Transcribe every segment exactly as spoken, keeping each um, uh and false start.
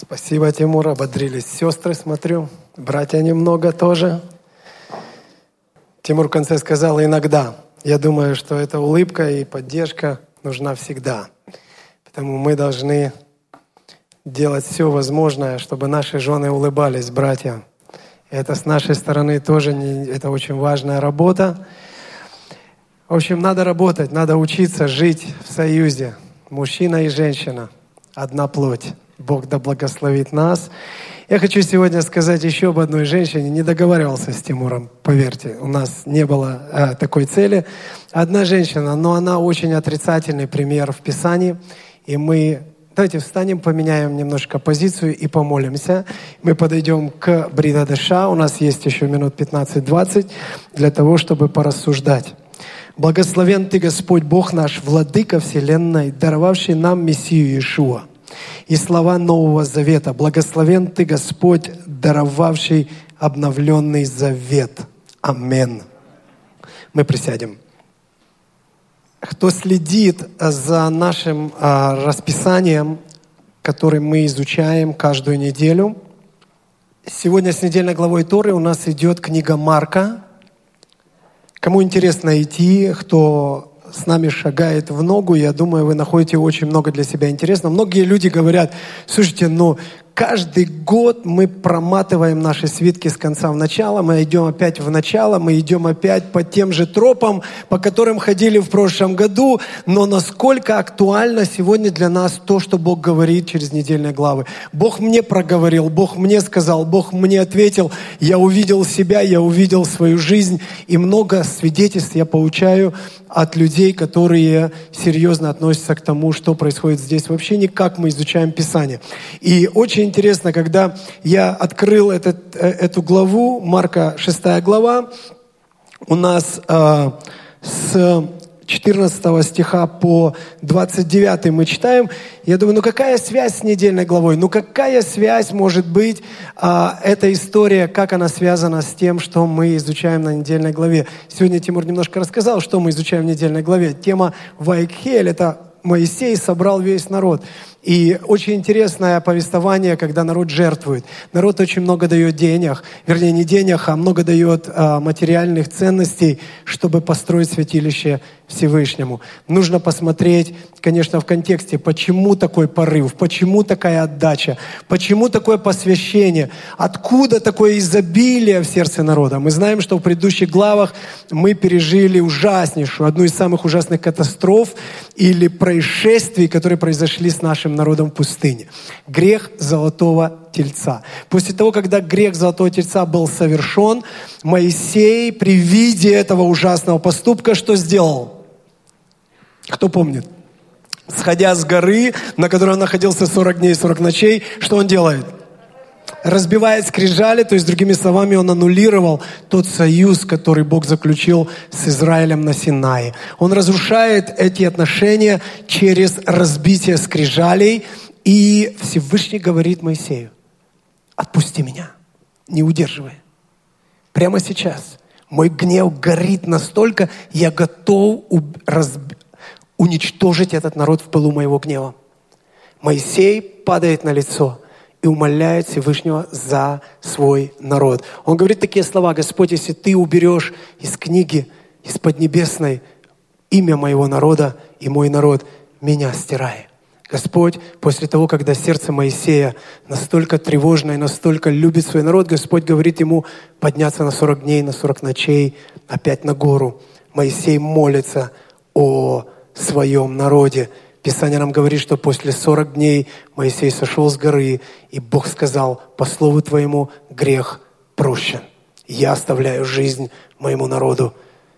Спасибо, Тимур. Ободрились сестры, смотрю. Братья немного тоже. Тимур в конце сказал «иногда». Я думаю, что эта улыбка и поддержка нужна всегда. Поэтому мы должны делать все возможное, чтобы наши жены улыбались, братья. Это с нашей стороны тоже не, это очень важная работа. В общем, надо работать, надо учиться жить в союзе. Мужчина и женщина. Одна плоть. Бог да благословит нас. Я хочу сегодня сказать еще об одной женщине. Не договаривался с Тимуром, поверьте. У нас не было а, такой цели. Одна женщина, но она очень отрицательный пример в Писании. И мы... Давайте встанем, поменяем немножко позицию и помолимся. Мы подойдем к Брит Хадаша. У нас есть еще минут пятнадцать-двадцать для того, чтобы порассуждать. Благословен Ты, Господь Бог наш, Владыка Вселенной, даровавший нам Мессию Иешуа. И слова Нового Завета. Благословен Ты, Господь, даровавший обновленный завет. Амин. Мы присядем. Кто следит за нашим а, расписанием, которое мы изучаем каждую неделю, сегодня с недельной главой Торы у нас идет книга Марка. Кому интересно идти, кто с нами шагает в ногу, я думаю, вы находите очень много для себя интересного. Многие люди говорят, слушайте, ну каждый год мы проматываем наши свитки с конца в начало, мы идем опять в начало, мы идем опять по тем же тропам, по которым ходили в прошлом году, но насколько актуально сегодня для нас то, что Бог говорит через недельные главы. Бог мне проговорил, Бог мне сказал, Бог мне ответил, я увидел себя, я увидел свою жизнь, и много свидетельств я получаю от людей, которые серьезно относятся к тому, что происходит здесь. Вообще никак мы изучаем Писание. И очень интересно, когда я открыл этот, эту главу, Марка шестая глава, у нас э, с четырнадцатого стиха по двадцать девятый мы читаем. Я думаю, ну какая связь с недельной главой? Ну какая связь может быть э, эта история, как она связана с тем, что мы изучаем на недельной главе? Сегодня Тимур немножко рассказал, что мы изучаем в недельной главе. Тема Ваикхель — это Моисей собрал весь народ. И очень интересное повествование, когда народ жертвует. Народ очень много дает денег, вернее не денег, а много дает а, материальных ценностей, чтобы построить святилище Всевышнему. Нужно посмотреть, конечно, в контексте, почему такой порыв, почему такая отдача, почему такое посвящение, откуда такое изобилие в сердце народа. Мы знаем, что в предыдущих главах мы пережили ужаснейшую, одну из самых ужасных катастроф или происшествий, которые произошли с нашим народом в пустыне. Грех золотого тельца. После того, когда грех золотого тельца был совершен, Моисей при виде этого ужасного поступка что сделал? Кто помнит? Сходя с горы, на которой он находился сорок дней и сорок ночей, что он делает? Разбивает скрижали, то есть, другими словами, он аннулировал тот союз, который Бог заключил с Израилем на Синае. Он разрушает эти отношения через разбитие скрижалей, и Всевышний говорит Моисею: отпусти меня, не удерживай. Прямо сейчас мой гнев горит настолько, я готов разб... уничтожить этот народ в пылу моего гнева. Моисей падает на лицо и умоляет Всевышнего за свой народ. Он говорит такие слова: Господь, если Ты уберешь из книги, из Поднебесной имя моего народа и мой народ, меня стирай. Господь, после того, когда сердце Моисея настолько тревожно и настолько любит свой народ, Господь говорит ему подняться на сорок дней, на сорок ночей, опять на гору. Моисей молится о своем народе. Писание нам говорит, что после сорока дней Моисей сошел с горы, и Бог сказал: по слову Твоему грех прощен. Я оставляю жизнь моему народу.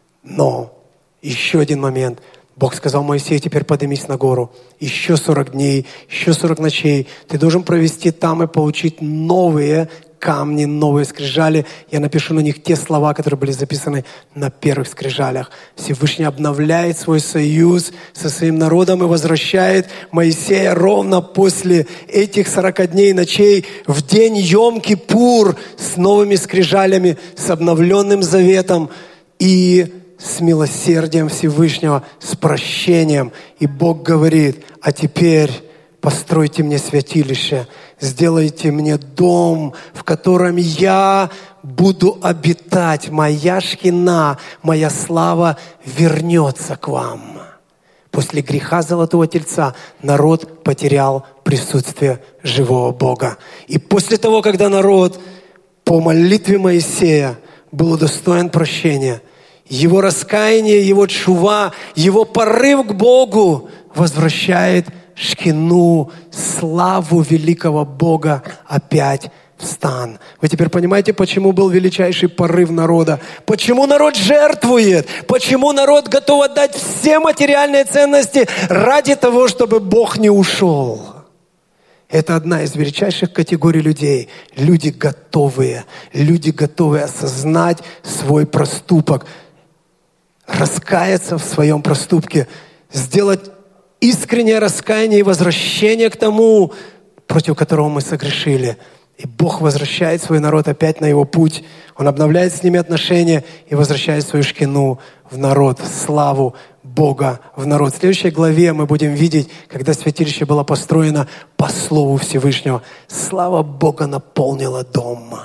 Но еще один момент. Бог сказал Моисею: теперь поднимись на гору. Еще сорок дней, еще сорок ночей. Ты должен провести там и получить новые камни, новые скрижали. Я напишу на них те слова, которые были записаны на первых скрижалях. Всевышний обновляет свой союз со своим народом и возвращает Моисея ровно после этих сорока дней и ночей в день Йом-Кипур с новыми скрижалями, с обновленным заветом и с милосердием Всевышнего, с прощением. И Бог говорит: а теперь постройте мне святилище. сделайте мне дом, в котором я буду обитать. Моя шхина, моя слава вернется к вам». После греха Золотого Тельца народ потерял присутствие живого Бога. И после того, когда народ по молитве Моисея был удостоен прощения, его раскаяние, его тшува, его порыв к Богу возвращает шхину, славу великого Бога опять в стан. Вы теперь понимаете, почему был величайший порыв народа? Почему народ жертвует? Почему народ готов отдать все материальные ценности ради того, чтобы Бог не ушел? Это одна из величайших категорий людей. Люди готовые. Люди готовые осознать свой проступок, раскаяться в своем проступке, сделать искреннее раскаяние и возвращение к тому, против которого мы согрешили. И Бог возвращает свой народ опять на его путь. Он обновляет с ними отношения и возвращает свою шхину в народ, славу Бога в народ. В следующей главе мы будем видеть, когда святилище было построено по слову Всевышнего. Слава Бога наполнила дом.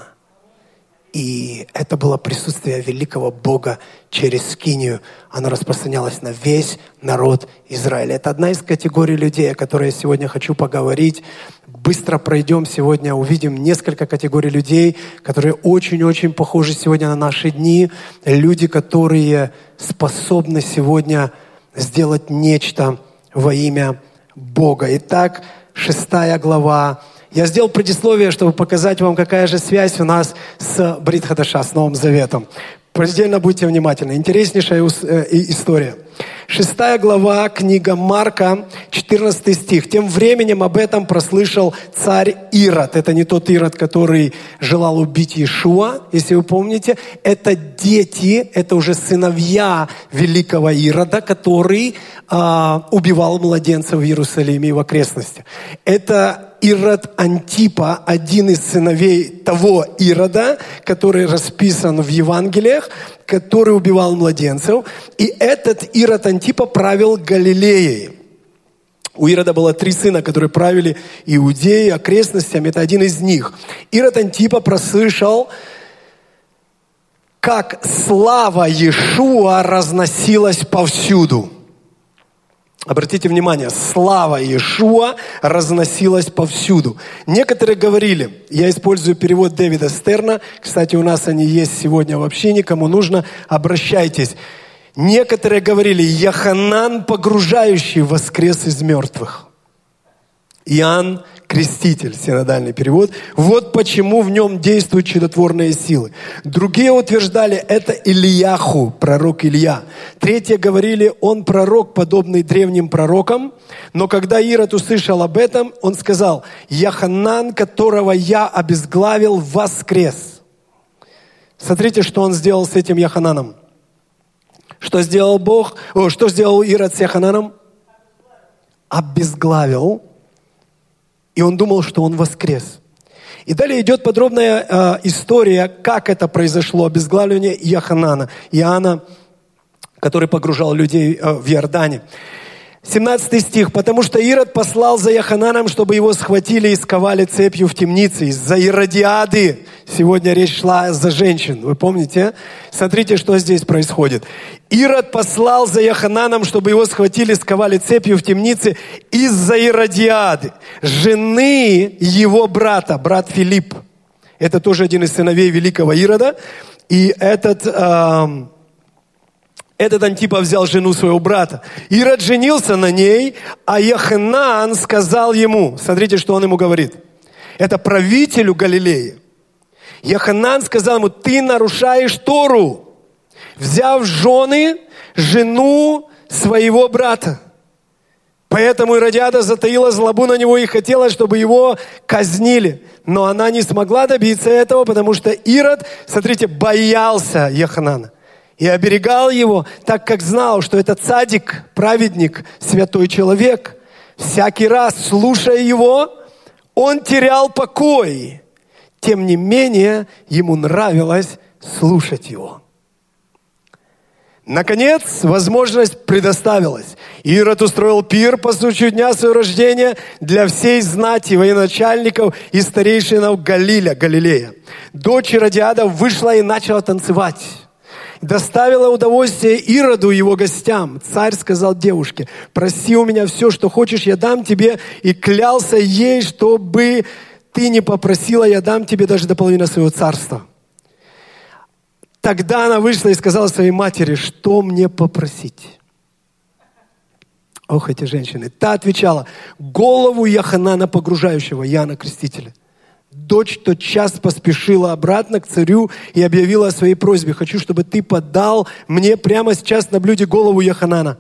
И это было присутствие великого Бога через скинию. Оно распространялось на весь народ Израиля. Это одна из категорий людей, о которой я сегодня хочу поговорить. Быстро пройдем сегодня, увидим несколько категорий людей, которые очень-очень похожи сегодня на наши дни. Люди, которые способны сегодня сделать нечто во имя Бога. Итак, шестая глава. Я сделал предисловие, чтобы показать вам, какая же связь у нас с Брит Хадаша, с Новым Заветом. Предельно будьте внимательны. Интереснейшая история. Шестая глава, книга Марка, четырнадцатый стих. «Тем временем об этом прослышал царь Ирод». Это не тот Ирод, который желал убить Иешуа, если вы помните. Это дети, это уже сыновья великого Ирода, который а, убивал младенцев в Иерусалиме и в окрестностях. Это Ирод Антипа, один из сыновей того Ирода, который расписан в Евангелиях, который убивал младенцев. И этот Ирод Антипа правил Галилеей. У Ирода было три сына, которые правили Иудеей, окрестностями. Это один из них. Ирод Антипа прослышал, как слава Иешуа разносилась повсюду. Обратите внимание, слава Иешуа разносилась повсюду. Некоторые говорили, я использую перевод Дэвида Стерна, кстати, у нас они есть сегодня в общине, кому нужно, обращайтесь. Некоторые говорили, Йоханан погружающий воскрес из мертвых. Иоанн Креститель, синодальный перевод. Вот почему в нем действуют чудотворные силы. Другие утверждали, это Ильяху, пророк Илья. Третьи говорили, он пророк, подобный древним пророкам. Но когда Ирод услышал об этом, он сказал, Йоханан, которого я обезглавил, воскрес. Смотрите, что он сделал с этим Йохананом. Что сделал Бог? О, что сделал Ирод с Йохананом? Обезглавил. И он думал, что он воскрес. И далее идет подробная э, история, как это произошло, обезглавливание Йоханана, Иоанна, который погружал людей э, в Иордане. семнадцатый стих. «Потому что Ирод послал за Йохананом, чтобы его схватили и сковали цепью в темнице из-за Иродиады». Сегодня речь шла за женщин, вы помните? Смотрите, что здесь происходит. Ирод послал за Йохананом, чтобы его схватили и сковали цепью в темнице из-за Иродиады, жены его брата, брат Филипп. Это тоже один из сыновей великого Ирода. И этот... Э, Этот Антипа взял жену своего брата. Ирод женился на ней, а Йоханан сказал ему, смотрите, что он ему говорит. Это правителю Галилеи. Йоханан сказал ему, ты нарушаешь Тору, взяв жены жену своего брата. Поэтому Иродиада затаила злобу на него и хотела, чтобы его казнили. Но она не смогла добиться этого, потому что Ирод, смотрите, боялся Йоханана. И оберегал его, так как знал, что это цадик, праведник, святой человек. Всякий раз, слушая его, он терял покой. Тем не менее, ему нравилось слушать его. Наконец, возможность предоставилась. Ирод устроил пир по случаю дня своего рождения для всей знати, военачальников и старейшинов Галиля, Галилея. Дочь Иродиада вышла и начала танцевать. Доставила удовольствие Ироду и его гостям. Царь сказал девушке: проси у меня все, что хочешь, я дам тебе. И клялся ей, чтобы ты не попросила, я дам тебе даже до половины своего царства. Тогда она вышла и сказала своей матери: что мне попросить? Ох, эти женщины. Та отвечала: голову Йоханана Погружающего, Иоанна Крестителя. Дочь тотчас поспешила обратно к царю и объявила о своей просьбе: хочу, чтобы ты подал мне прямо сейчас на блюде голову Йоханана.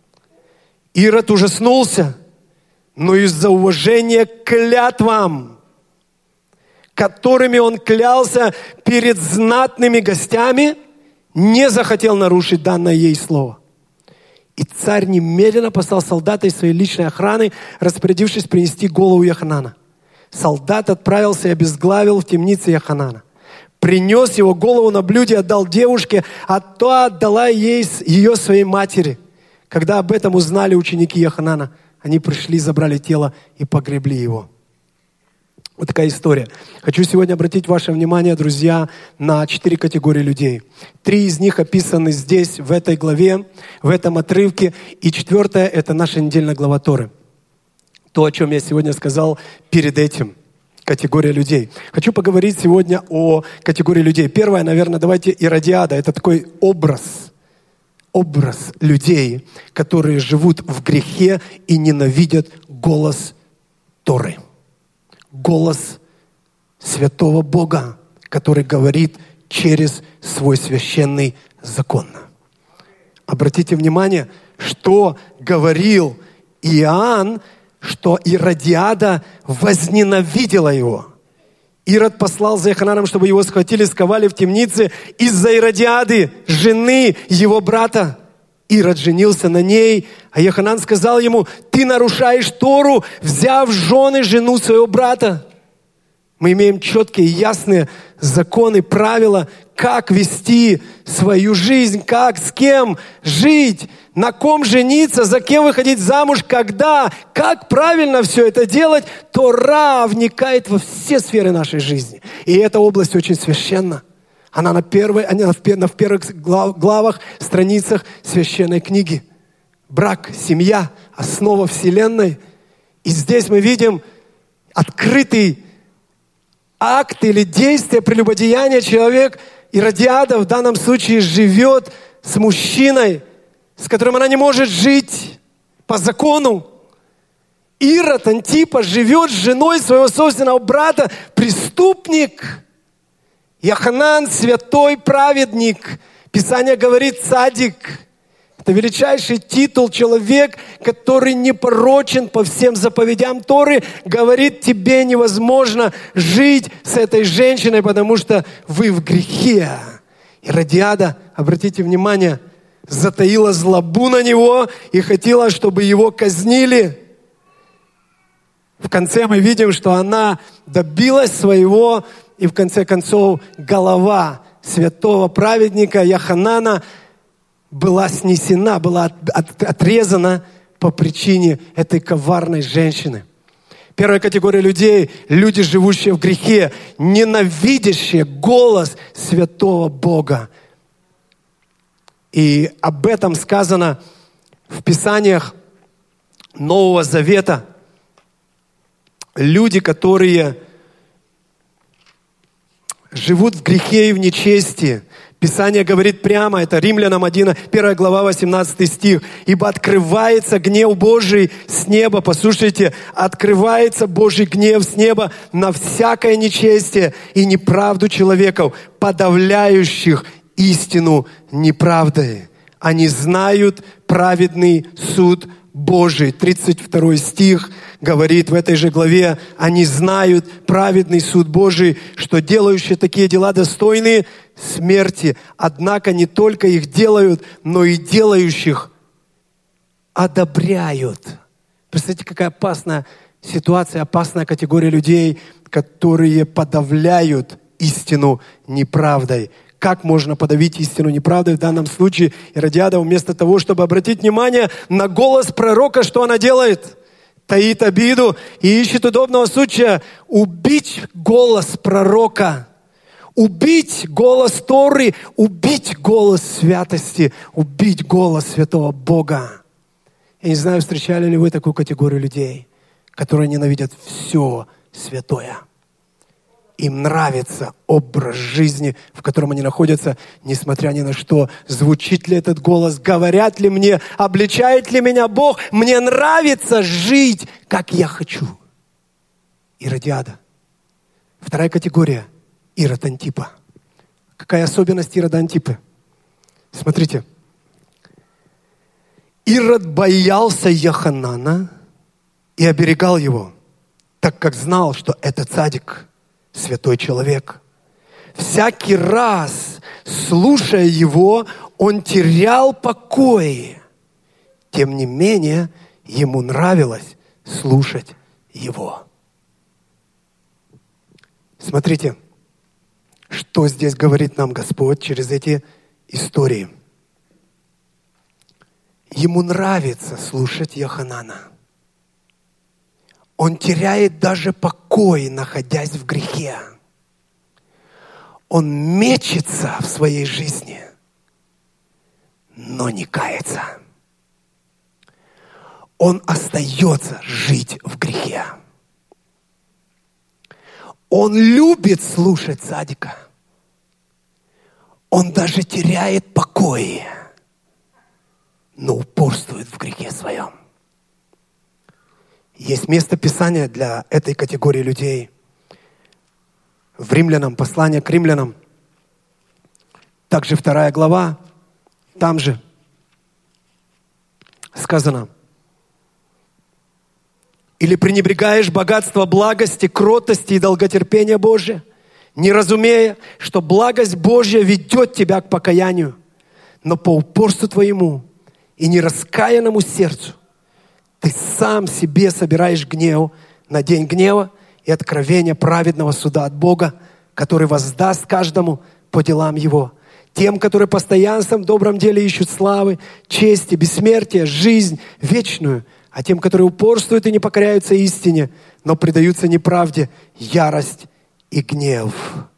Ирод ужаснулся, но из-за уважения к клятвам, которыми он клялся перед знатными гостями, не захотел нарушить данное ей слово. И царь немедленно послал солдата из своей личной охраны, распорядившись принести голову Йоханана. Солдат отправился и обезглавил в темнице Йоханана. Принес его голову на блюде и отдал девушке, а та отдала ей, ее своей матери. Когда об этом узнали ученики Йоханана, они пришли, забрали тело и погребли его. Вот такая история. Хочу сегодня обратить ваше внимание, друзья, на четыре категории людей. Три из них описаны здесь, в этой главе, в этом отрывке. И четвертая – это наша недельная глава Торы. То, о чем я сегодня сказал перед этим. Категория людей. Хочу поговорить сегодня о категории людей. Первое, наверное, давайте Иродиада. Это такой образ. Образ людей, которые живут в грехе и ненавидят голос Торы. Голос святого Бога, который говорит через свой священный закон. Обратите внимание, что говорил Иоанн, что Иродиада возненавидела его. Ирод послал за Йохананом, чтобы его схватили, сковали в темнице из-за Иродиады, жены его брата. Ирод женился на ней, а Йоханан сказал ему: ты нарушаешь Тору, взяв в жены жену своего брата. Мы имеем четкие, ясные законы, правила, как вести свою жизнь, как, с кем жить, на ком жениться, за кем выходить замуж, когда, как правильно все это делать. Тора вникает во все сферы нашей жизни. И эта область очень священна. Она на, первой, она в первых главах, страницах священной книги. Брак, семья, основа вселенной. И здесь мы видим открытый акт или действие прелюбодеяния. Человек, Иродиада в данном случае, живет с мужчиной, с которым она не может жить по закону. Ирод, Антипа, живет с женой своего собственного брата, преступник. Йоханан – святой праведник. Писание говорит цадик. Это величайший титул. Человек, который непорочен по всем заповедям Торы, говорит: тебе невозможно жить с этой женщиной, потому что вы в грехе. Иродиада, обратите внимание, затаила злобу на него и хотела, чтобы его казнили. В конце мы видим, что она добилась своего, и в конце концов голова святого праведника Йоханана была снесена, была от, от, отрезана по причине этой коварной женщины. Первая категория людей – люди, живущие в грехе, ненавидящие голос святого Бога. И об этом сказано в Писаниях Нового Завета. Люди, которые живут в грехе и в нечестии. Писание говорит прямо, это Римлянам один, первая глава, восемнадцатый стих. «Ибо открывается гнев Божий с неба». Послушайте, открывается Божий гнев с неба на всякое нечестие и неправду человеков, подавляющих истину неправдой. Они знают праведный суд Божий. тридцать второй стих говорит в этой же главе: они знают праведный суд Божий, что делающие такие дела достойны смерти. Однако не только их делают, но и делающих одобряют. Представляете, какая опасная ситуация, опасная категория людей, которые подавляют истину неправдой. Как можно подавить истину неправдой? В данном случае Иродиада, вместо того, чтобы обратить внимание на голос пророка, что она делает? Таит обиду и ищет удобного случая убить голос пророка, убить голос Торы, убить голос святости, убить голос святого Бога. Я не знаю, встречали ли вы такую категорию людей, которые ненавидят все святое. Им нравится образ жизни, в котором они находятся, несмотря ни на что. Звучит ли этот голос, говорят ли мне, обличает ли меня Бог. Мне нравится жить, как я хочу. Иродиада. Вторая категория – Ирод Антипа. Какая особенность Ирода Антипы? Смотрите. Ирод боялся Йоханана и оберегал его, так как знал, что это цадик, святой человек. Всякий раз, слушая его, он терял покой. Тем не менее, ему нравилось слушать его. Смотрите, что здесь говорит нам Господь через эти истории. Ему нравится слушать Йоханана. Он теряет даже покой, находясь в грехе. Он мечется в своей жизни, но не кается. Он остается жить в грехе. Он любит слушать цадика. Он даже теряет покой, но упорствует в грехе своем. Есть место Писания для этой категории людей. В Римлянам, послание к Римлянам, также вторая глава, там же сказано: «Или пренебрегаешь богатство благости, кротости и долготерпения Божия, не разумея, что благость Божья ведет тебя к покаянию, но по упорству твоему и нераскаянному сердцу ты сам себе собираешь гнев на день гнева и откровения праведного суда от Бога, который воздаст каждому по делам его. Тем, которые постоянством в добром деле ищут славы, чести, бессмертия, жизнь вечную, а тем, которые упорствуют и не покоряются истине, но предаются неправде, ярость и гнев.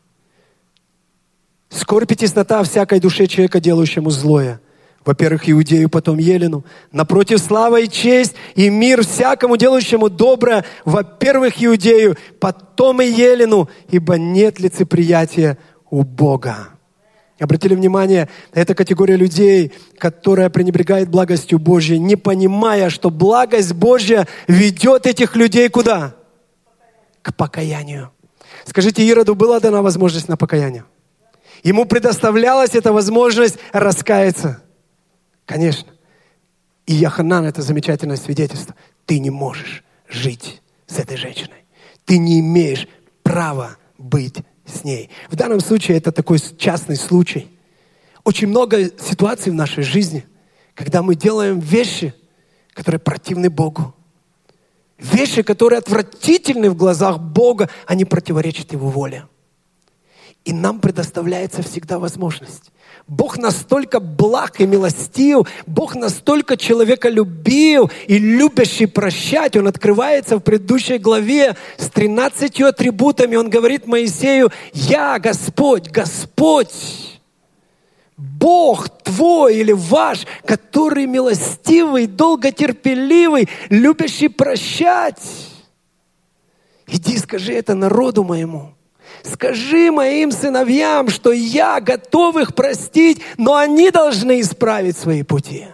Скорбь и теснота всякой душе человека, делающему злое. Во-первых, Иудею, потом Елену. Напротив, слава и честь и мир всякому, делающему доброе. Во-первых, Иудею, потом и Елену, ибо нет лицеприятия у Бога». Обратили внимание, это категория людей, которая пренебрегает благостью Божьей, не понимая, что благость Божья ведет этих людей куда? К покаянию. Скажите, Ироду была дана возможность на покаяние? Ему предоставлялась эта возможность раскаяться. Конечно. И Йоханан — это замечательное свидетельство. Ты не можешь жить с этой женщиной. Ты не имеешь права быть с ней. В данном случае это такой частный случай. Очень много ситуаций в нашей жизни, когда мы делаем вещи, которые противны Богу. Вещи, которые отвратительны в глазах Бога, они противоречат Его воле. И нам предоставляется всегда возможность. Бог настолько благ и милостив, Бог настолько человеколюбив и любящий прощать. Он открывается в предыдущей главе с тринадцатью атрибутами. Он говорит Моисею: «Я Господь, Господь, Бог твой или ваш, который милостивый, долготерпеливый, любящий прощать. Иди, скажи это народу моему». Скажи моим сыновьям, что я готов их простить, но они должны исправить свои пути.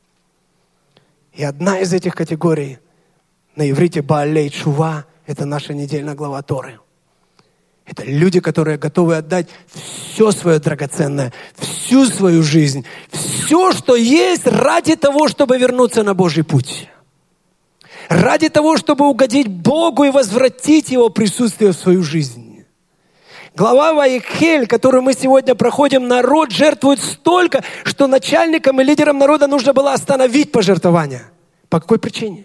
И одна из этих категорий на иврите Баалей Тшува — это наша недельная глава Торы. Это люди, которые готовы отдать все свое драгоценное, всю свою жизнь, все, что есть, ради того, чтобы вернуться на Божий путь. Ради того, чтобы угодить Богу и возвратить Его присутствие в свою жизнь. Глава Ваикхель, которую мы сегодня проходим, народ жертвует столько, что начальникам и лидерам народа нужно было остановить пожертвования. По какой причине?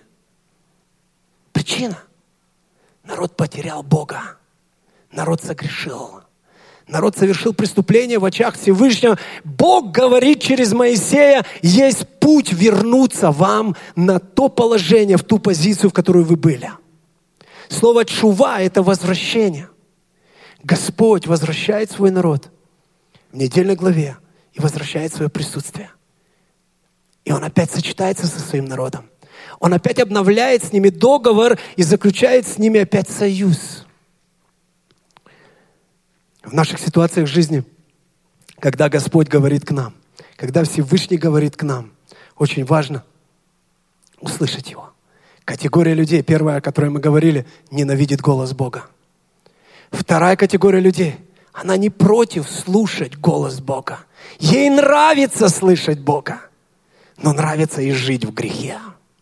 Причина. Народ потерял Бога. Народ согрешил. Народ совершил преступление в очах Всевышнего. Бог говорит через Моисея, есть путь вернуться вам на то положение, в ту позицию, в которой вы были. Слово «тшува» — это возвращение. Господь возвращает свой народ в недельной главе и возвращает свое присутствие. И Он опять сочетается со своим народом. Он опять обновляет с ними договор и заключает с ними опять союз. В наших ситуациях жизни, когда Господь говорит к нам, когда Всевышний говорит к нам, очень важно услышать Его. Категория людей, первая, о которой мы говорили, ненавидит голос Бога. Вторая категория людей, она не против слушать голос Бога. Ей нравится слышать Бога, но нравится и жить в грехе.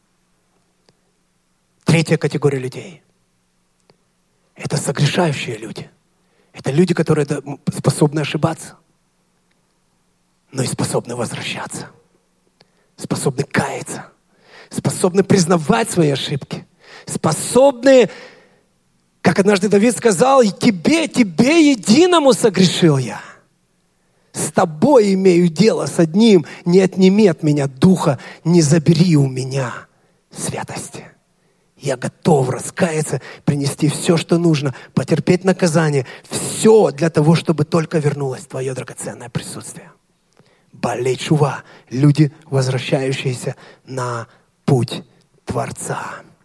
Третья категория людей – это согрешающие люди. Это люди, которые способны ошибаться, но и способны возвращаться, способны каяться, способны признавать свои ошибки, способны, как однажды Давид сказал, «Тебе, тебе единому согрешил я. С тобой имею дело с одним, не отними от меня духа, не забери у меня святости». Я готов раскаяться, принести все, что нужно, потерпеть наказание. Все для того, чтобы только вернулось твое драгоценное присутствие. Балей тшува – люди, возвращающиеся на путь Творца.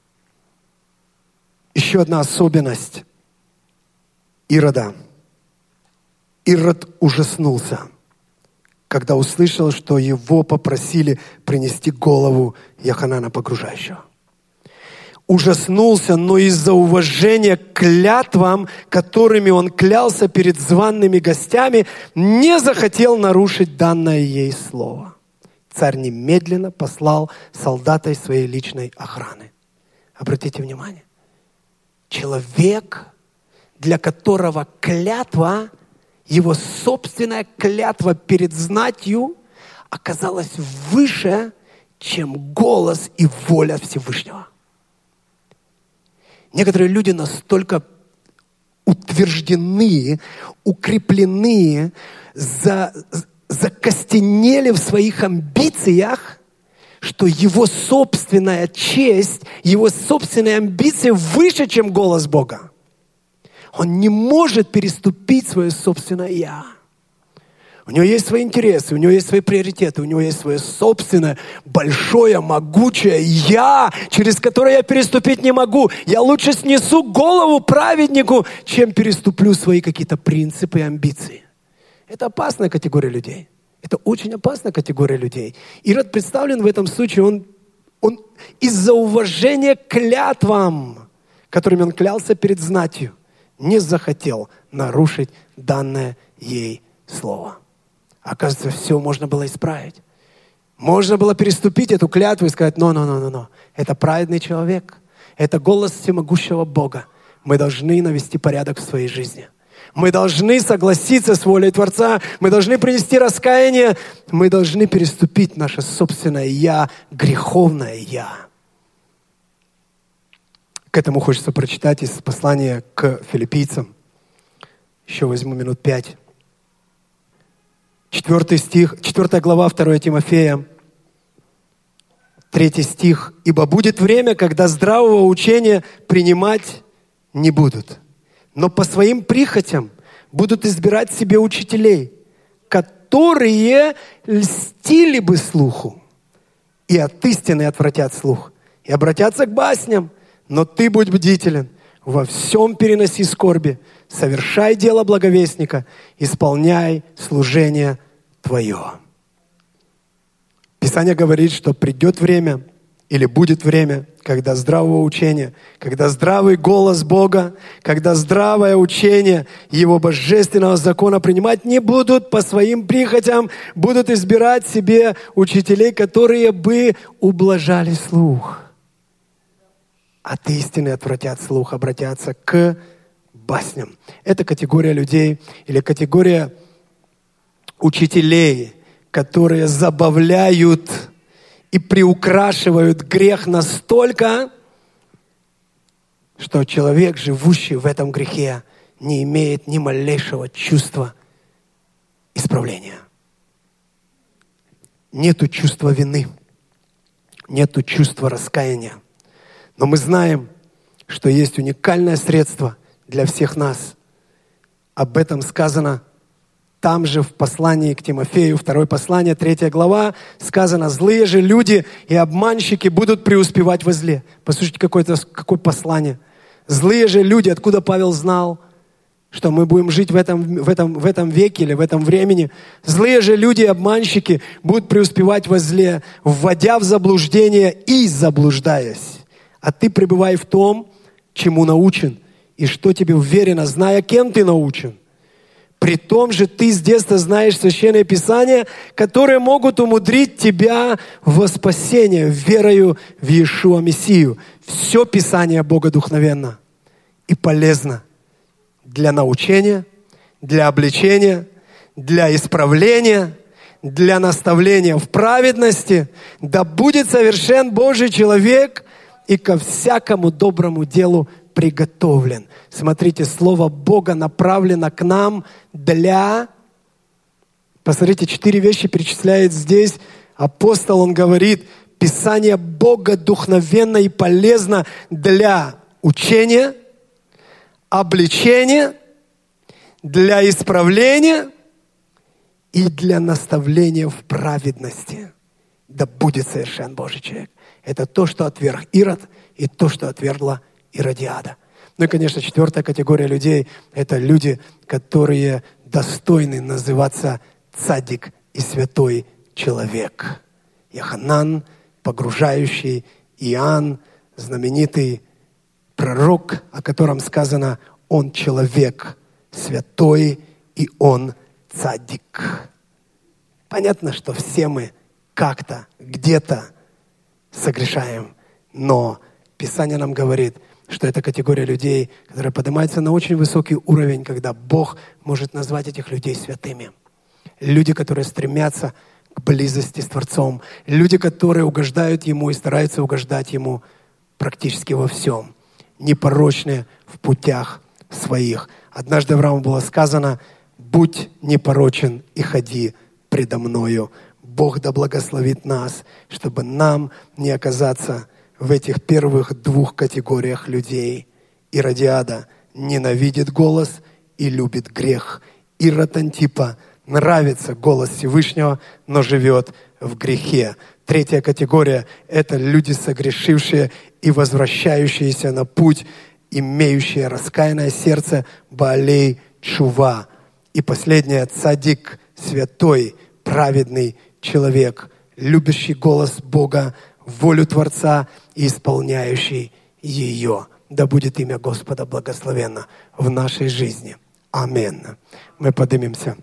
Еще одна особенность Ирода. Ирод ужаснулся, когда услышал, что его попросили принести голову Йоханана Погружающего. Ужаснулся, но из-за уважения к клятвам, которыми он клялся перед зваными гостями, не захотел нарушить данное ей слово. Царь немедленно послал солдата из своей личной охраны. Обратите внимание. Человек, для которого клятва, его собственная клятва перед знатью оказалась выше, чем голос и воля Всевышнего. Некоторые люди настолько утверждены, укреплены, за, закостенели в своих амбициях, что его собственная честь, его собственные амбиции выше, чем голос Бога. Он не может переступить свое собственное «я». У него есть свои интересы, у него есть свои приоритеты, у него есть свое собственное, большое, могучее «я», через которое я переступить не могу. Я лучше снесу голову праведнику, чем переступлю свои какие-то принципы и амбиции. Это опасная категория людей. Это очень опасная категория людей. Ирод представлен в этом случае, он, он из-за уважения к клятвам, которыми он клялся перед знатью, не захотел нарушить данное ей слово. Оказывается, все можно было исправить. Можно было переступить эту клятву и сказать, но-но-но-но-но. Это праведный человек. Это голос всемогущего Бога. Мы должны навести порядок в своей жизни. Мы должны согласиться с волей Творца. Мы должны принести раскаяние. Мы должны переступить наше собственное «я», греховное «я». К этому хочется прочитать из послания к филиппийцам. Еще возьму минут пять. Четвертый стих, четвертая глава, второе Тимофея, третий стих. «Ибо будет время, когда здравого учения принимать не будут, но по своим прихотям будут избирать себе учителей, которые льстили бы слуху, и от истины отвратят слух, и обратятся к басням. Но ты будь бдителен, во всем переноси скорби, совершай дело благовестника, исполняй служение твое». Писание говорит, что придет время или будет время, когда здравого учения, когда здравый голос Бога, когда здравое учение Его божественного закона принимать не будут по своим прихотям, будут избирать себе учителей, которые бы ублажали слух. От истины отвратят слух, обратятся к басням. Это категория людей или категория учителей, которые забавляют и приукрашивают грех настолько, что человек, живущий в этом грехе, не имеет ни малейшего чувства исправления. Нету чувства вины, нету чувства раскаяния. Но мы знаем, что есть уникальное средство для всех нас. Об этом сказано там же в послании к Тимофею, второе послание, третья глава, сказано: «Злые же люди и обманщики будут преуспевать во зле». Послушайте, какое-то, какое послание. Злые же люди, откуда Павел знал, что мы будем жить в этом, в, этом, в этом веке или в этом времени. Злые же люди и обманщики будут преуспевать во зле, вводя в заблуждение и заблуждаясь. А ты пребывай в том, чему научен, и что тебе уверено, зная, кем ты научен. При том же ты с детства знаешь Священное Писание, которые могут умудрить тебя во спасение верою в Иешуа Мессию. Все Писание богодухновенно и полезно для научения, для обличения, для исправления, для наставления в праведности. Да будет совершен Божий человек и ко всякому доброму делу приготовлен. Смотрите, Слово Бога направлено к нам для... Посмотрите, четыре вещи перечисляет здесь апостол. Он говорит, Писание богодухновенно и полезно для учения, обличения, для исправления и для наставления в праведности. Да будет совершен Божий человек. Это то, что отверг Ирод, и то, что отвергла Иродиада. Ну и, конечно, четвертая категория людей – это люди, которые достойны называться цадик и святой человек. Йоханан, погружающий, Иоанн, знаменитый пророк, о котором сказано, он человек святой и он цадик. Понятно, что все мы как-то, где-то согрешаем, но Писание нам говорит, что это категория людей, которая поднимается на очень высокий уровень, когда Бог может назвать этих людей святыми. Люди, которые стремятся к близости с Творцом. Люди, которые угождают Ему и стараются угождать Ему практически во всем. Непорочные в путях своих. Однажды Аврааму было сказано: «Будь непорочен и ходи предо мною». Бог да благословит нас, чтобы нам не оказаться в этих первых двух категориях людей. Иродиада ненавидит голос и любит грех. Ирод Антипа нравится голос Всевышнего, но живет в грехе. Третья категория – это люди, согрешившие и возвращающиеся на путь, имеющие раскаянное сердце, Баалей Тшува. И последняя – цадик, святой, праведный человек, любящий голос Бога, волю Творца и исполняющий ее. Да будет имя Господа благословенно в нашей жизни. Аминь. Мы поднимемся.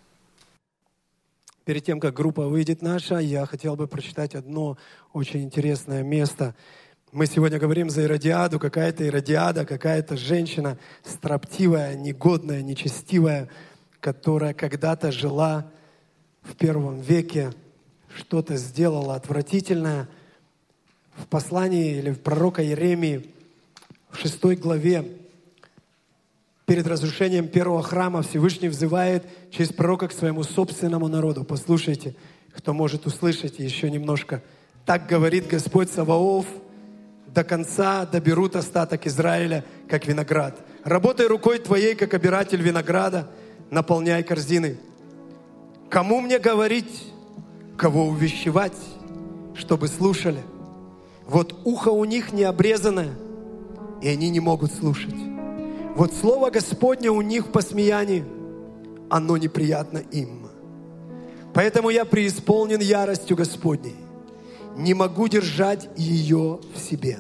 Перед тем, как группа выйдет наша, я хотел бы прочитать одно очень интересное место. Мы сегодня говорим за Иродиаду. Какая-то Иродиада, какая-то женщина строптивая, негодная, нечестивая, которая когда-то жила в первом веке, что-то сделала отвратительное. В послании или в пророка Иеремии в шестой главе перед разрушением первого храма Всевышний взывает через пророка к своему собственному народу. Послушайте, кто может услышать еще немножко. «Так говорит Господь Саваоф, до конца доберут остаток Израиля, как виноград. Работай рукой твоей, как обиратель винограда, наполняй корзины. Кому мне говорить, кого увещевать, чтобы слушали? Вот ухо у них не обрезанное, и они не могут слушать. Вот слово Господне у них в посмеянии, оно неприятно им. Поэтому я преисполнен яростью Господней, не могу держать ее в себе.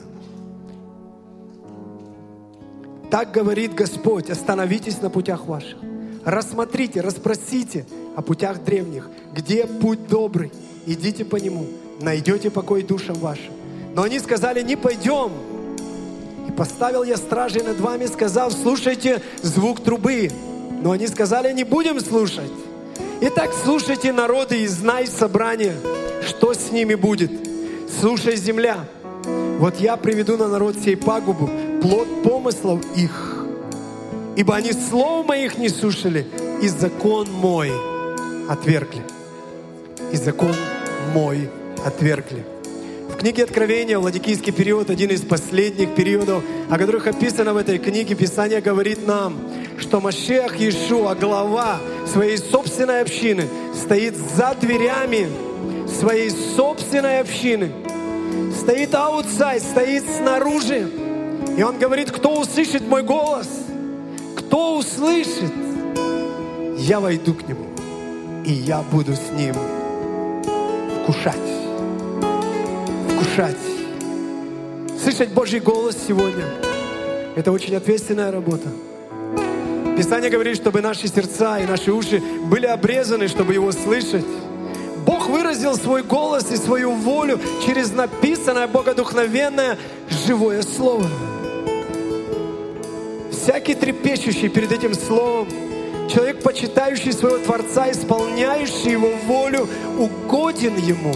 Так говорит Господь: остановитесь на путях ваших, рассмотрите, расспросите о путях древних, где путь добрый, идите по нему, найдете покой душам вашим. Но они сказали: не пойдем. И поставил я стражей над вами, сказав: слушайте звук трубы. Но они сказали: не будем слушать. Итак, слушайте, народы, и знай собрание, что с ними будет. Слушай, земля, вот я приведу на народ сей пагубу, плод помыслов их. ибо они слов моих не слушали, и закон мой отвергли. И закон мой отвергли. В книге Откровения, Ладикийский период, один из последних периодов, о которых описано в этой книге, Писание говорит нам, что Машиах Иешуа, глава своей собственной общины, стоит за дверями своей собственной общины. Стоит аутсайд, стоит снаружи. И Он говорит: кто услышит мой голос, кто услышит, я войду к нему, и я буду с ним вкушать. Вкушать. Слышать Божий голос сегодня — это очень ответственная работа. Писание говорит, чтобы наши сердца и наши уши были обрезаны, чтобы Его слышать. Бог выразил свой голос и свою волю через написанное, богодухновенное, живое Слово. Всякий трепещущий перед этим Словом, человек, почитающий своего Творца, исполняющий Его волю, угоден Ему.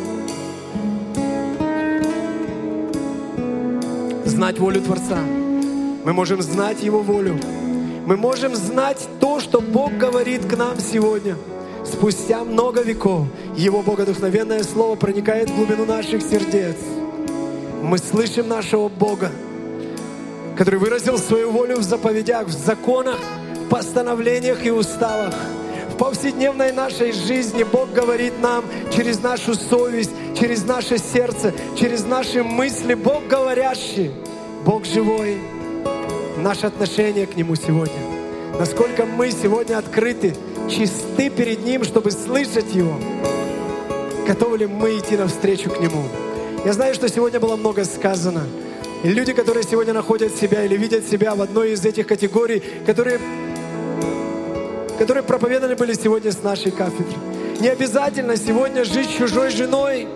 Знать волю Творца. Мы можем знать Его волю. Мы можем знать то, что Бог говорит к нам сегодня. Спустя много веков Его богодухновенное Слово проникает в глубину наших сердец. Мы слышим нашего Бога, который выразил свою волю в заповедях, в законах, постановлениях и уставах. В повседневной нашей жизни Бог говорит нам через нашу совесть, через наше сердце, через наши мысли. Бог говорящий, Бог живой. Наше отношение к Нему сегодня. Насколько мы сегодня открыты, чисты перед Ним, чтобы слышать Его. Готовы ли мы идти навстречу к Нему? Я знаю, что сегодня было много сказано. И люди, которые сегодня находят себя или видят себя в одной из этих категорий, которые, которые проповеданы были сегодня с нашей кафедры. Не обязательно сегодня жить чужой женой.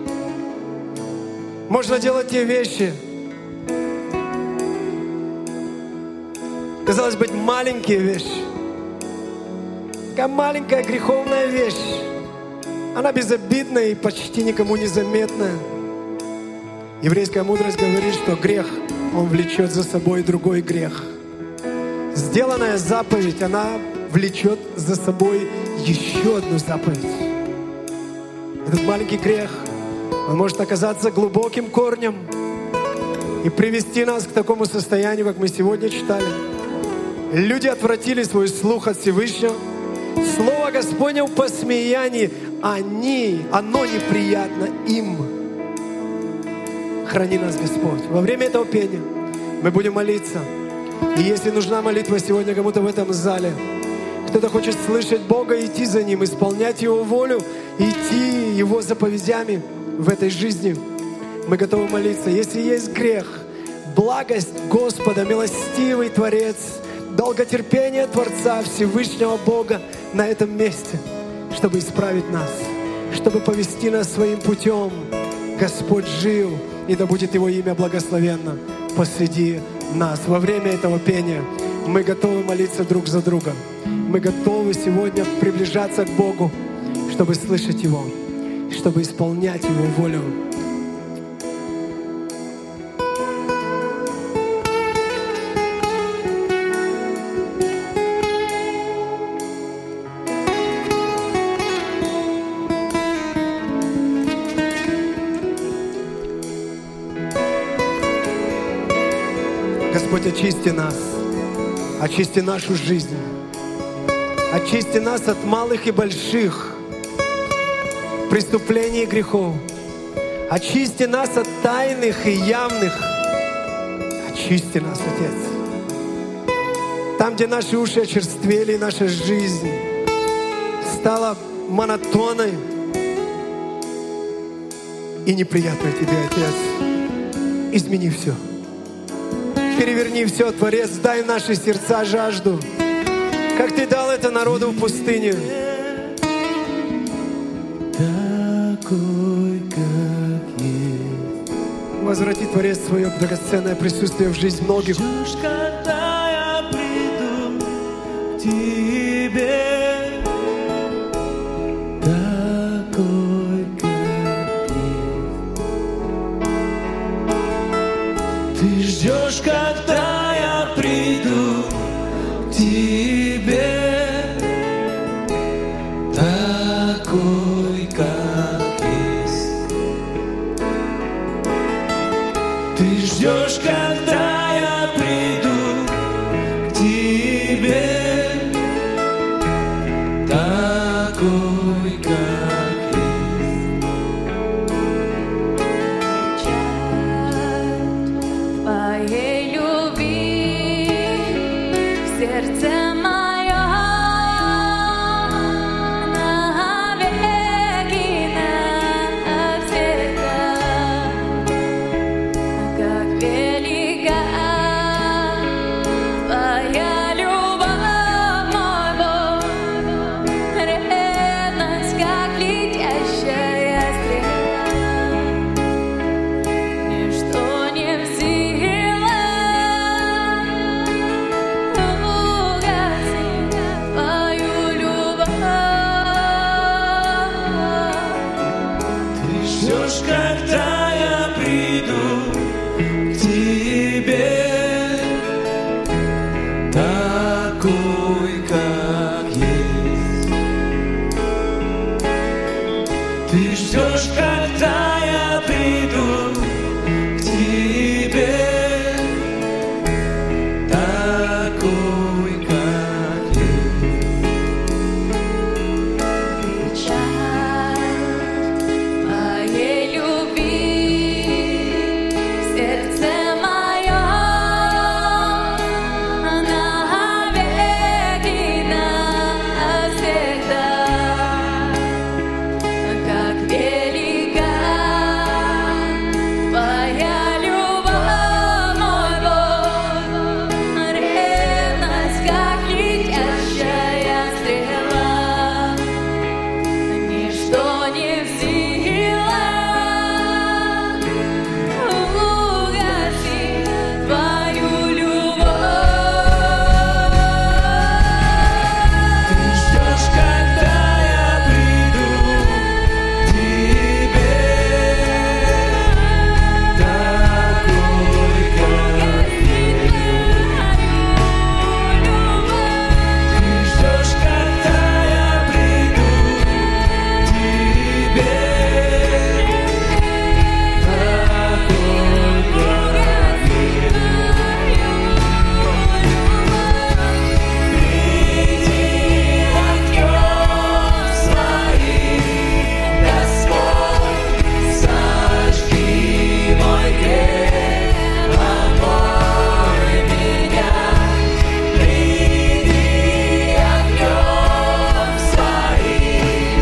Можно делать те вещи. Казалось быть, маленькие вещи. Такая маленькая греховная вещь. Она безобидная и почти никому не заметная. Еврейская мудрость говорит, что грех, он влечет за собой другой грех. Сделанная заповедь, она влечет за собой еще одну заповедь. Этот маленький грех, он может оказаться глубоким корнем и привести нас к такому состоянию, как мы сегодня читали. Люди отвратили свой слух от Всевышнего. Слово Господне в посмеянии, они, оно неприятно им. Храни нас, Господь. Во время этого пения мы будем молиться. И если нужна молитва сегодня кому-то в этом зале, кто-то хочет слышать Бога и идти за Ним, исполнять Его волю, идти Его заповедями в этой жизни, мы готовы молиться. Если есть грех, благость Господа, милостивый Творец, долготерпение Творца, Всевышнего Бога на этом месте, чтобы исправить нас, чтобы повести нас своим путем. Господь жил, и да будет Его имя благословенно посреди нас. Во время этого пения мы готовы молиться друг за друга. Мы готовы сегодня приближаться к Богу, чтобы слышать Его, чтобы исполнять Его волю. Господь, очисти нас, очисти нашу жизнь, очисти нас от малых и больших преступлений и грехов, очисти нас от тайных и явных, очисти нас, Отец. Там, где наши уши очерствели, наша жизнь стала монотонной и неприятной Тебе, Отец, измени все. Переверни все, Творец, дай наши сердца жажду, как Ты дал это народу в пустыне. Такой, как есть. Возврати, Творец, свое драгоценное присутствие в жизнь многих. Ждешь, когда я приду к Тебе. Такой, как есть. Ты ждешь, когда я приду к Тебе. такой, как есть. Ты ждешь, когда я приду к тебе, такой, как есть. Печаль моей любви в сердце моем навеки навсегда. Как велика твоя любовь, мой Бог, ревность, как летящая стрела. Ничто не в силах угасить твою любовь. Ты ждешь, когда я приду к тебе, такой, как есть. Ты ждешь, когда я приду к тебе, такой, как есть. Приди огнем своим, Господь, сожги мой грех, омой меня. Приди огнем своим,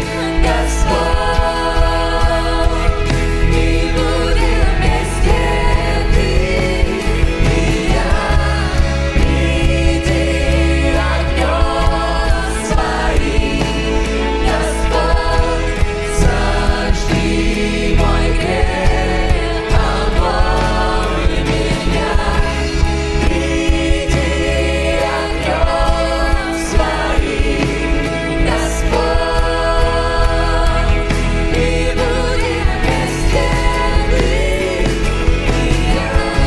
Господь, и будем вместе ты и я. Приди огнем своим, Господь, сожги мой грех, омой меня. Приди огнем своим, Господь, и будем вместе ты и я.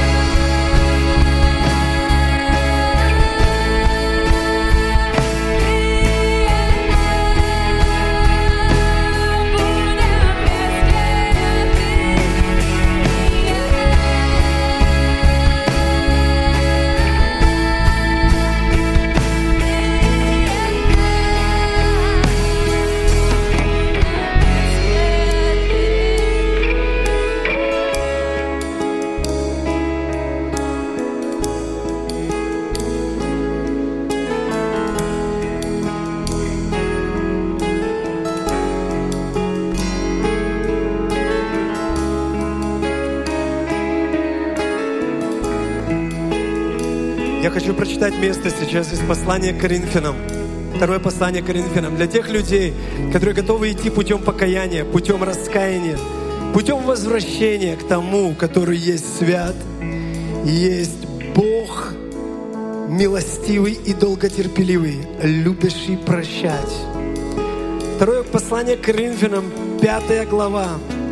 Я хочу прочитать место сейчас из послания к Коринфянам. Второе послание к Коринфянам. Для тех людей, которые готовы идти путем покаяния, путем раскаяния, путем возвращения к тому, который есть свят, есть Бог милостивый и долготерпеливый, любящий прощать. Второе послание к Коринфянам, пятая глава.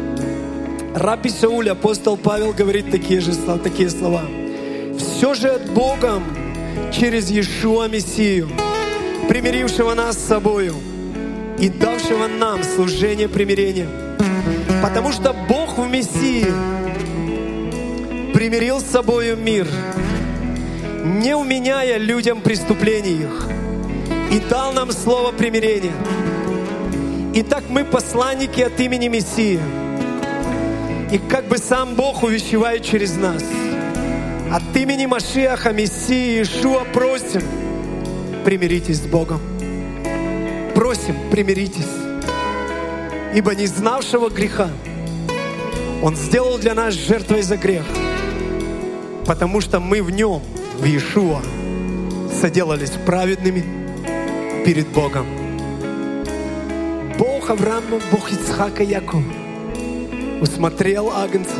Раби Сауль, апостол Павел, говорит такие же слова, такие слова. «Все же от Бога через Иешуа Мессию, примирившего нас с собою и давшего нам служение примирения. Потому что Бог в Мессии примирил с собою мир, не уменяя людям преступлений их, и дал нам слово примирения. Итак, мы посланники от имени Мессии, и как бы сам Бог увещевает через нас. От имени Машиаха, Мессии, Иешуа просим, примиритесь с Богом. Просим, примиритесь. Ибо не знавшего греха Он сделал для нас жертвой за грех, потому что мы в Нем, в Иешуа, соделались праведными перед Богом. Бог Авраама, Бог Ицхака, Якова усмотрел Агнца,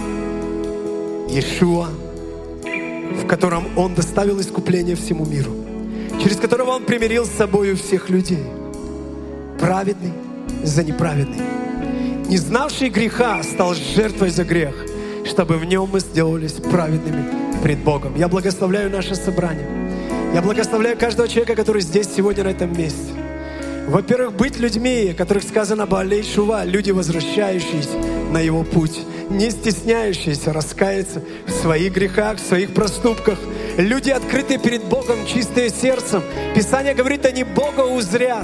Иешуа, в котором Он доставил искупление всему миру, через которого Он примирил с собою всех людей, праведный за неправедный, не знавший греха стал жертвой за грех, чтобы в Нем мы сделались праведными пред Богом. Я благословляю наше собрание. Я благословляю каждого человека, который здесь сегодня на этом месте. Во-первых, быть людьми, о которых сказано «Баалей шува», люди, возвращающиеся на его путь, не стесняющиеся раскаяться в своих грехах, в своих проступках. Люди, открытые перед Богом, чистые сердцем. Писание говорит, они Бога узрят.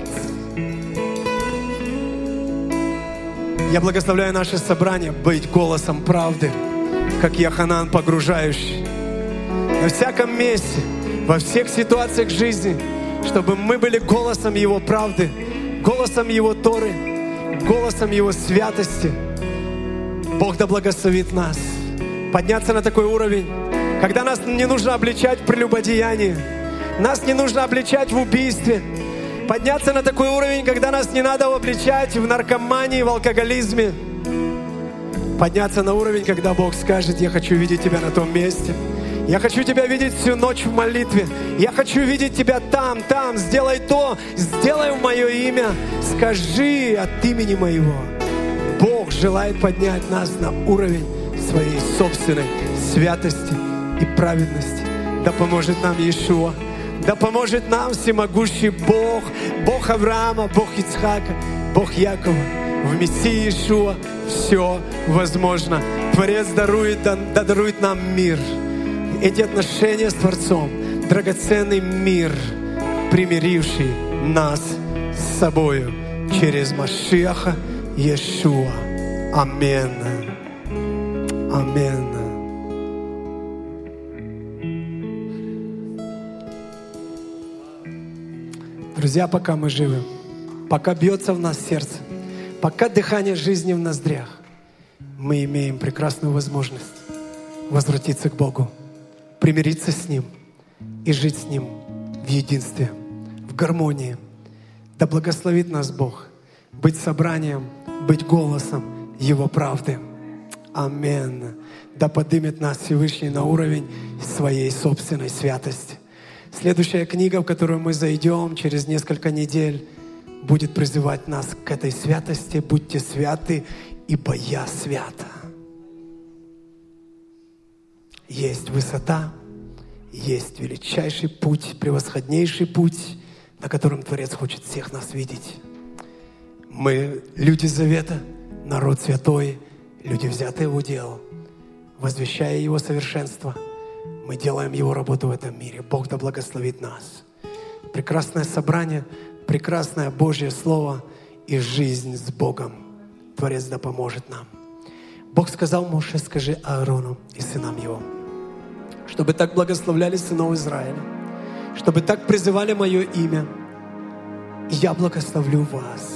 Я благословляю наше собрание быть голосом правды, как Йоханан погружающий. На всяком месте, во всех ситуациях жизни, чтобы мы были голосом Его правды, голосом Его Торы, голосом Его святости. Бог да благословит нас подняться на такой уровень, когда нас не нужно обличать в прелюбодеянии, нас не нужно обличать в убийстве, подняться на такой уровень, когда нас не надо обличать в наркомании, в алкоголизме, подняться на уровень, когда Бог скажет: «Я хочу видеть тебя на том месте». Я хочу тебя видеть всю ночь в молитве. Я хочу видеть тебя там, там. Сделай то, сделай в мое имя. Скажи от имени моего. Бог желает поднять нас на уровень своей собственной святости и праведности. Да поможет нам Иешуа. Да поможет нам всемогущий Бог. Бог Авраама, Бог Ицхака, Бог Якова. В Мессии Иешуа все возможно. Творец дарует, да, да дарует нам мир. Эти отношения с Творцом, драгоценный мир, примиривший нас с собою через Машиаха Иешуа. Аминь. Аминь. Друзья, пока мы живы, пока бьется в нас сердце, пока дыхание жизни в ноздрях, мы имеем прекрасную возможность возвратиться к Богу, примириться с Ним и жить с Ним в единстве, в гармонии. Да благословит нас Бог быть собранием, быть голосом Его правды. Аминь. Да поднимет нас Всевышний на уровень своей собственной святости. Следующая книга, в которую мы зайдем через несколько недель, будет призывать нас к этой святости. Будьте святы, ибо я свята. Есть высота, есть величайший путь, превосходнейший путь, на котором Творец хочет всех нас видеть. Мы люди Завета, народ святой, люди, взятые в удел, возвещая Его совершенство. Мы делаем Его работу в этом мире. Бог да благословит нас. Прекрасное собрание, прекрасное Божье Слово и жизнь с Богом. Творец да поможет нам. Бог сказал Моше: скажи Аарону и сынам его, чтобы так благословляли сынов Израиля, чтобы так призывали Мое имя, и я благословлю вас.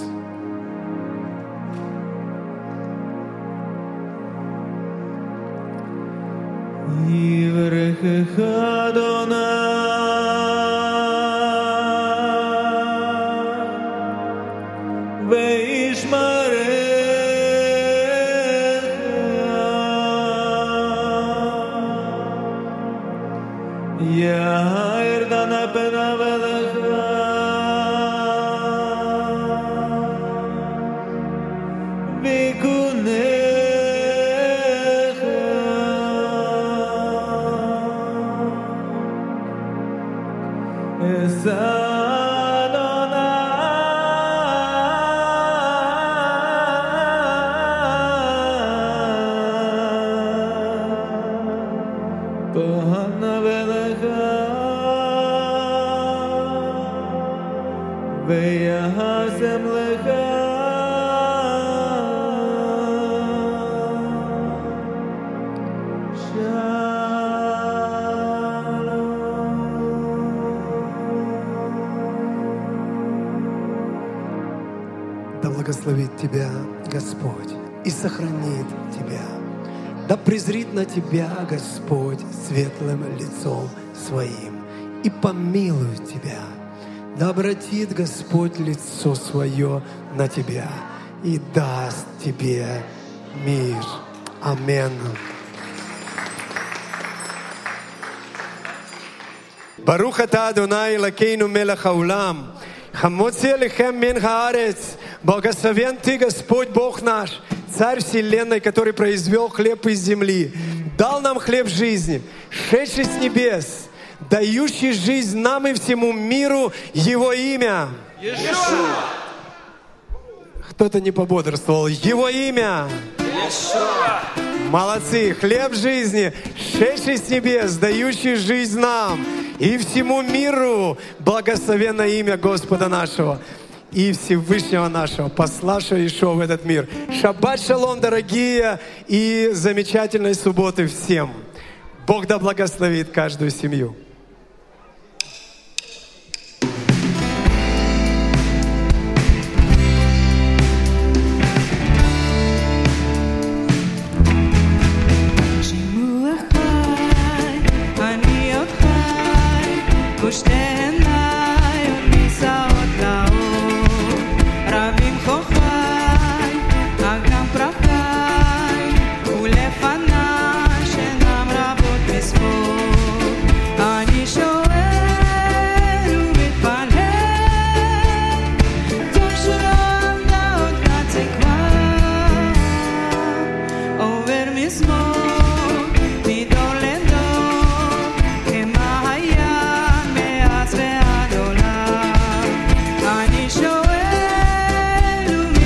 Благословит тебя Господь и сохранит тебя. Да презрит на тебя Господь светлым лицом Своим и помилует тебя. Да обратит Господь лицо Свое на тебя и даст тебе мир. Аминь. Барух ата Адонай Элокейну мелech хаолам, хамоци аlechem min haaretz. Благословен Ты, Господь, Бог наш, Царь Вселенной, который произвел хлеб из земли, дал нам хлеб жизни, шедший с небес, дающий жизнь нам и всему миру Его имя. Кто-то не пободрствовал. Его имя. Молодцы. Хлеб жизни, шедший с небес, дающий жизнь нам и всему миру. Благословенное имя Господа нашего и Всевышнего нашего, пославшего Иешуа в этот мир. Шаббат шалом, дорогие, и замечательной субботы всем. Бог да благословит каждую семью. ושתי עיניי נישאות לאור, רבים כוחי, אגם פרחי, ולפניי שאינם רבות מספור. אני שואל ומתפלל, טוב שלא עמדה עוד התקווה, עובר מזמור, מדור לדור, כמעיין מאז ועד עולם. אני שואל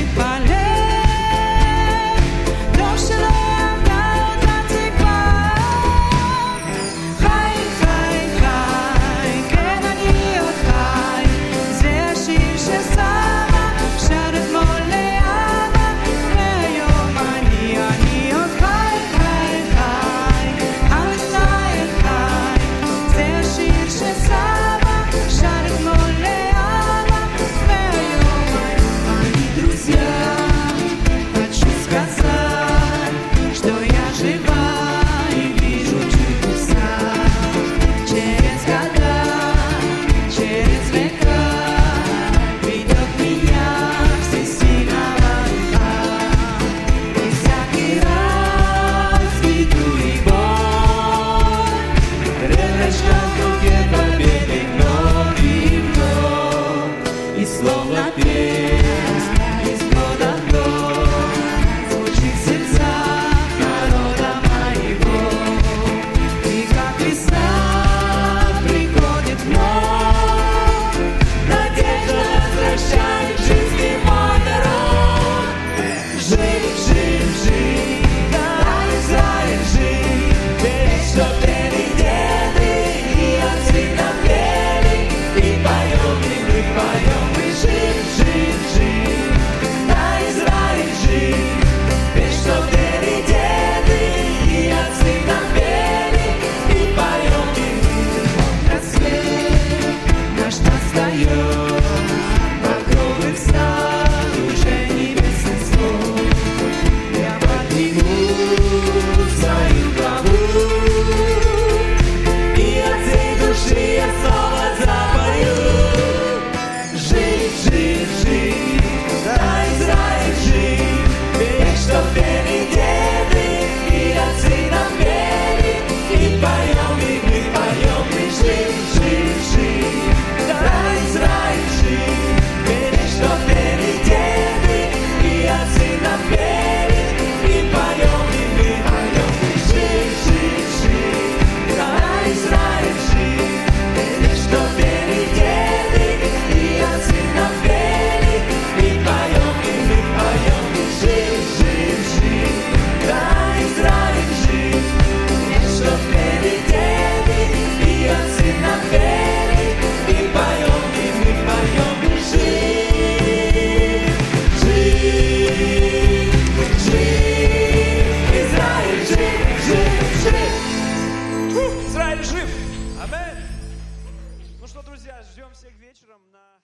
ומתפלל, טוב שלא עמדה עוד התקווה. חי, חי, חי, כן אני עוד חי, זה השיר ששמה שר אתמול לאבא, והיום אני, אני עוד חי, חי, חי, המצאי חי, זה השיר ששמה שר אתמול לאבא, והיום אני, אני друзья, хочу сказать, что я жива и вижу чудеса. Через года, через века ведет меня всесильного Духа. И всякий раз беду и боль превращаю в руке победы вновь и вновь. И словно песнь из года в год звучит в сердцах народа моего. И как весна приходит вновь, надежда возвращает жизни мой народ. Жив, жив, жив, да, Израиль жив, ведь что пели деды и отцы нам пели, и поем, и мы поем, и жив, жив, жив, да, Израиль жив, ведь что пели деды и отцы нам пели, и поем, и мы. Рассвет наш настает, покровы встал уже небесный свод. Я подниму свою главу, и от всей души я снова запою. Жив, жив, жив, да, Израиль жив, ведь что пели деды и отцы нам пели, и поем, и мы поем, и жив, жив, жив, да, Израиль жив, ведь что пели деды и отцы нам пели, и поем, и мы поем, и жив, жив, жив, да, Израиль жив, ведь что пели деды и отцы нам пели, и поем, и мы поем, и жив, жив, жив, да, Израиль жив, ведь что пели деды и отцы нам пели, и поем, и мы поем, и жив, жив, жив, Израиль жив, жив, жив. Израиль жив! Аминь! Ну что, друзья, ждем всех вечером на...